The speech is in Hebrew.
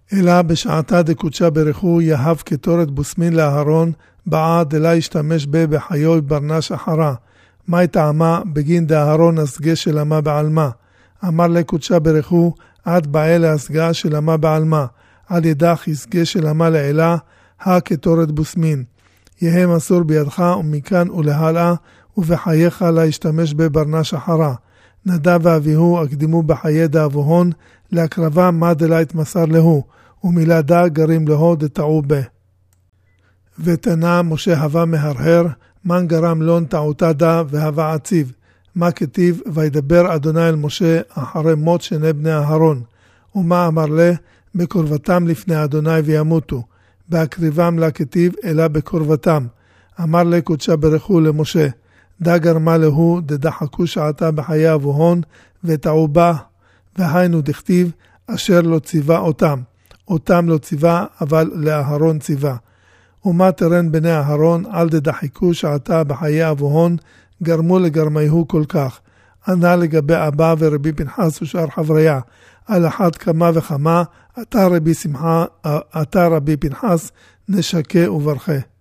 אלא בשעתה דקודשה ברכו יהב כתורת בוסמין לאהרון, בעד אלה ישתמש בחיו ברנש אחרה. מה טעמה בגין דאהרון הסגה שלמה בעלמה? אמר לקודשה ברכו, עד באה להסגה שלמה בעלמה, על ידך הסגה שלמה לעילה, כתורת בוסמין. יהיה מסור בידך ומכאן ולהלאה, ובחייך לה ישתמש בברנש אחרה. נדב ואביהו הקדימו בחיי דאבוהון, להקרבה מה דלה התמסר להו, ומילדה גרים להו דטעו בה. ותנה משה הווה מהרהר, מן גרם לון טעותה דה והווה עציב. מה כתיב וידבר אדוני אל משה אחרי מות שני בני אהרון. ומה אמר לה? בקרבתם לפני אדוני וימותו. בהקריבם לה כתיב אלא בקרבתם. אמר לקודשה ברכו למשה, דה גרמה להו דדחקו שעתה בחיי אבוהון וטעו בה, והיינו דכתיב אשר לא ציווה אותם. אותם לא ציווה, אבל לאהרון ציווה. ומה תרן בני אהרון על דדחקו שעתה בחיי אבוהון, גרמו לגרמיהו כל כך. ענה לגבי אבא ורבי פנחס ושאר חבריה, על אחת כמה וכמה, אתה רבי פנחס נשקה וברכיה.